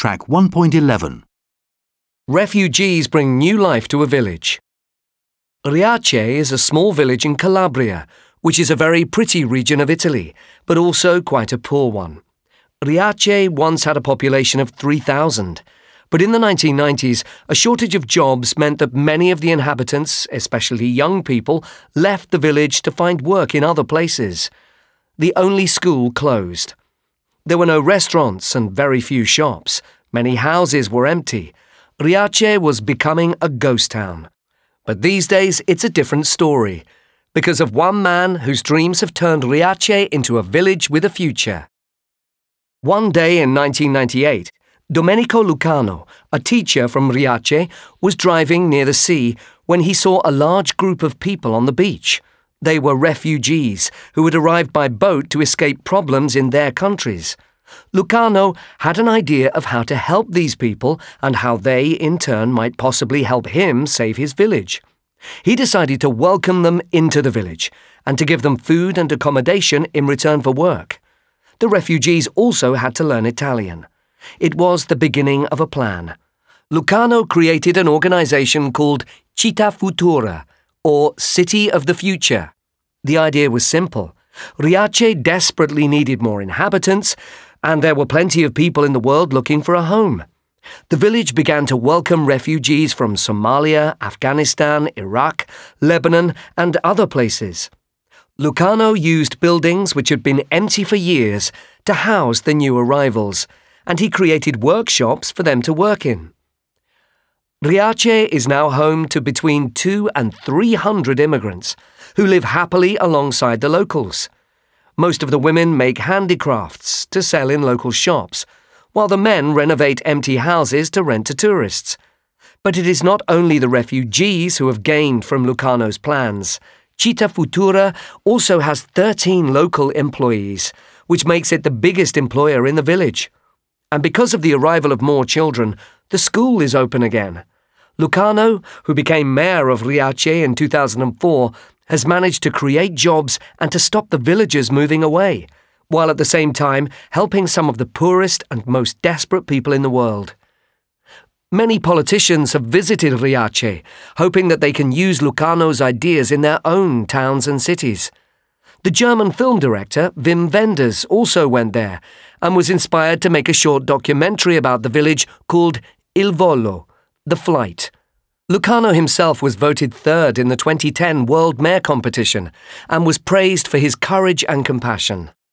Track 1.11. Refugees bring new life to a village. Riace is a small village in Calabria, which is a very pretty region of Italy, but also quite a poor one. Riace once had a population of 3,000, but in the 1990s, a shortage of jobs meant that many of the inhabitants, especially young people, left the village to find work in other places. The only school closed. There were no restaurants and very few shops. Many houses were empty. Riace was becoming a ghost town. But these days, it's a different story, because of one man whose dreams have turned Riace into a village with a future. One day in 1998, Domenico Lucano, a teacher from Riace, was driving near the sea when he saw a large group of people on the beach. They were refugees who had arrived by boat to escape problems in their countries. Lucano had an idea of how to help these people and how they, in turn, might possibly help him save his village. He decided to welcome them into the village and to give them food and accommodation in return for work. The refugees also had to learn Italian. It was the beginning of a plan. Lucano created an organization called Città Futura, or City of the Future. The idea was simple. Riace desperately needed more inhabitants, and there were plenty of people in the world looking for a home. The village began to welcome refugees from Somalia, Afghanistan, Iraq, Lebanon, and other places. Lucano used buildings which had been empty for years to house the new arrivals, and he created workshops for them to work in. Riace is now home to between 200 and 300 immigrants who live happily alongside the locals. Most of the women make handicrafts to sell in local shops, while the men renovate empty houses to rent to tourists. But it is not only the refugees who have gained from Lucano's plans. Città Futura also has 13 local employees, which makes it the biggest employer in the village. And because of the arrival of more children, the school is open again. Lucano, who became mayor of Riace in 2004, has managed to create jobs and to stop the villagers moving away, while at the same time helping some of the poorest and most desperate people in the world. Many politicians have visited Riace, hoping that they can use Lucano's ideas in their own towns and cities. The German film director Wim Wenders also went there and was inspired to make a short documentary about the village called Il Volo, The Flight. Lucano himself was voted third in the 2010 World Mayor competition and was praised for his courage and compassion.